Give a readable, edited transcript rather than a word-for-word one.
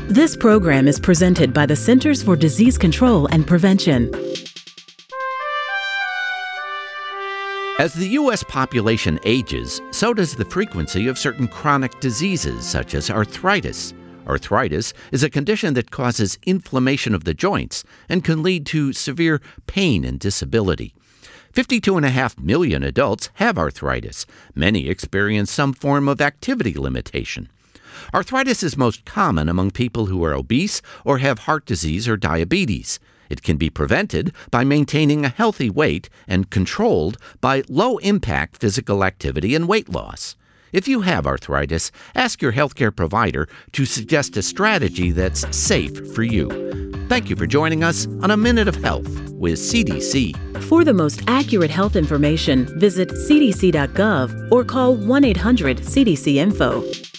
This program is presented by the Centers for Disease Control and Prevention. As the U.S. population ages, so does the frequency of certain chronic diseases, such as arthritis. Arthritis is a condition that causes inflammation of the joints and can lead to severe pain and disability. 52.5 million adults have arthritis. Many experience some form of activity limitation. Arthritis is most common among people who are obese or have heart disease or diabetes. It can be prevented by maintaining a healthy weight and controlled by low-impact physical activity and weight loss. If you have arthritis, ask your healthcare provider to suggest a strategy that's safe for you. Thank you for joining us on A Minute of Health with CDC. For the most accurate health information, visit cdc.gov or call 1-800-CDC-INFO.